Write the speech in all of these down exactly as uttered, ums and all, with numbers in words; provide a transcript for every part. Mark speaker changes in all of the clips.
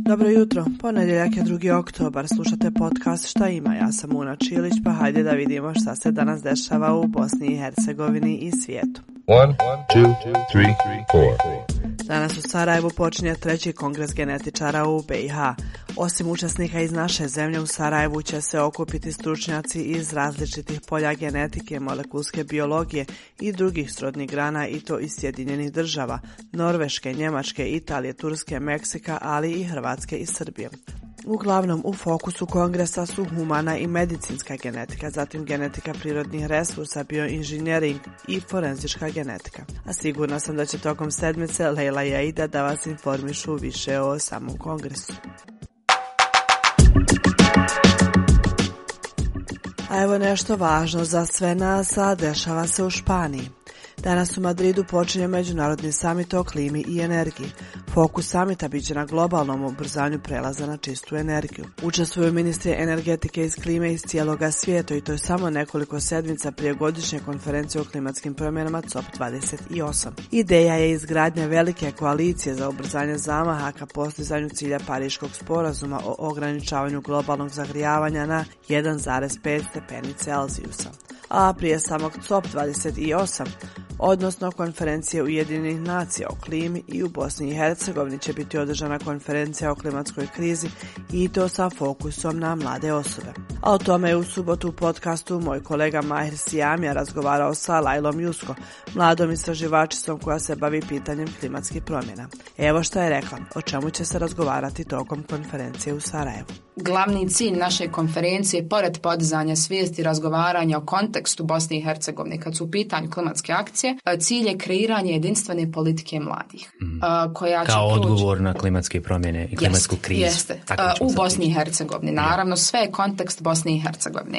Speaker 1: Dobro jutro, ponedjeljak je drugi oktobar, slušate podcast Šta ima, ja sam Una Čilić, pa hajde da vidimo šta se danas dešava u Bosni i Hercegovini i svijetu.
Speaker 2: One, two, three, four.
Speaker 1: Danas u Sarajevu počinje treći kongres genetičara u B i H. Osim učesnika iz naše zemlje, u Sarajevu će se okupiti stručnjaci iz različitih polja genetike, molekulske biologije i drugih srodnih grana, i to iz Sjedinjenih država, Norveške, Njemačke, Italije, Turske, Meksika, ali i Hrvatske i Srbije. Uglavnom u fokusu kongresa su humana i medicinska genetika, zatim genetika prirodnih resursa, bioinženjering i forenzička genetika. A sigurna sam da će tokom sedmice Lejla i Aida da vas informišu više o samom kongresu. A evo nešto važno za sve nas, a dešava se u Španiji. Danas u Madridu počinje međunarodni samit o klimi i energiji. Fokus samita biće na globalnom ubrzanju prelaza na čistu energiju. Učestvuju ministri energetike iz klime iz cijeloga svijeta, i to je samo nekoliko sedmica prije godišnje konferencije o klimatskim promjenama C O P dvadeset osam. Ideja je izgradnja velike koalicije za ubrzanje zamaha ka postizanju cilja Pariškog sporazuma o ograničavanju globalnog zagrijavanja na jedan zarez pet stepeni Celzijusa. A prije samog C O P dvadeset osam, odnosno konferencije Ujedinjenih nacija o klimi, i u Bosni i Hercegovini će biti održana konferencija o klimatskoj krizi, i to sa fokusom na mlade osobe. A o tome je u subotu u podcastu moj kolega Mahir Sijamija razgovarao sa Lajlom Jusko, mladom istraživačicom koja se bavi pitanjem klimatskih promjena. Evo šta je rekla, o čemu će se razgovarati tokom konferencije u Sarajevu.
Speaker 3: Glavni cilj naše konferencije, pored podizanja svijesti i razgovaranja o kontekstu Bosne i Hercegovine kad su u pitanju klimatske akcije, cilj je kreiranje jedinstvene politike mladih.
Speaker 4: Mm.
Speaker 3: Koja
Speaker 4: Kao
Speaker 3: će
Speaker 4: odgovor proći na klimatske promjene i klimatsku
Speaker 3: jeste,
Speaker 4: krizu.
Speaker 3: Jeste, u Bosni i Hercegovini. Naravno, sve je kontekst Bosne i Hercegovine.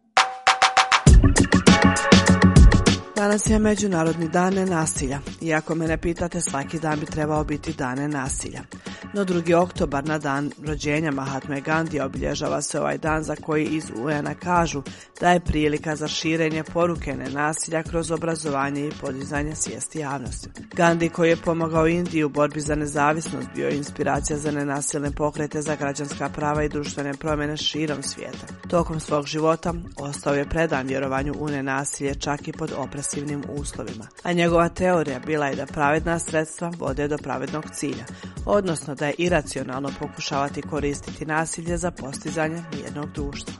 Speaker 1: Danas je Međunarodni dan nenasilja. Iako me ne pitate, svaki dan bi trebao biti dan nenasilja. No drugi oktobar, na dan rođenja Mahatme Gandija, obilježava se ovaj dan za koji iz U N-a kažu da je prilika za širenje poruke nenasilja kroz obrazovanje i podizanje svijesti javnosti. Gandhi, koji je pomogao Indiji u borbi za nezavisnost, bio je inspiracija za nenasilne pokrete za građanska prava i društvene promjene širom svijeta. Tokom svog života ostao je predan vjerovanju u nenasilje, čak i pod opresivnim uslovima. A njegova teorija bila je da pravedna sredstva vode do pravednog cilja, odnosno da je iracionalno pokušavati koristiti nasilje za postizanje mirnog društva.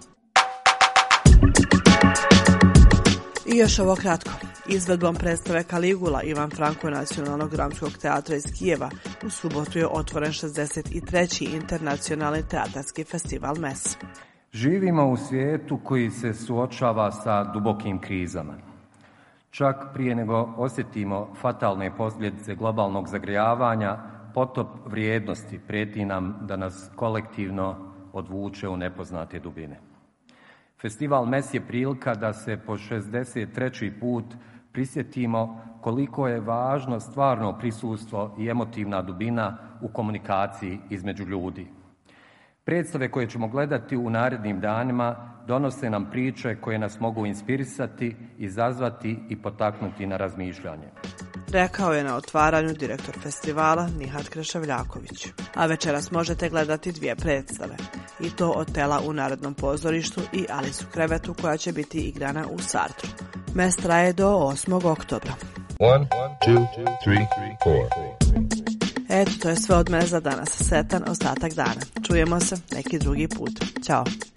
Speaker 1: I još ovo kratko. Izvedbom predstave Kaligula Ivan Franko Nacionalnog dramskog teatra iz Kijeva u subotu je otvoren šezdeset treći internacionalni teatarski festival M E S.
Speaker 5: Živimo u svijetu koji se suočava sa dubokim krizama. Čak prije nego osjetimo fatalne posljedice globalnog zagrijavanja, potop vrijednosti prijeti nam da nas kolektivno odvuče u nepoznate dubine. Festival M E S je prilika da se po šezdeset treći put prisjetimo koliko je važno stvarno prisustvo i emotivna dubina u komunikaciji između ljudi. Predstave koje ćemo gledati u narednim danima donose nam priče koje nas mogu inspirisati, izazvati i potaknuti na razmišljanje.
Speaker 1: Rekao je na otvaranju direktor festivala Nihat Kreševljaković. A večeras možete gledati dvije predstave, i to od Tela u Narodnom pozorištu i Alisu Krevetu, koja će biti igrana u Sartru. M E S traje do osmog oktobra.
Speaker 2: One, two, three, four.
Speaker 1: Eto, to je sve od mene za danas. Sretan ostatak dana. Čujemo se neki drugi put. Ćao.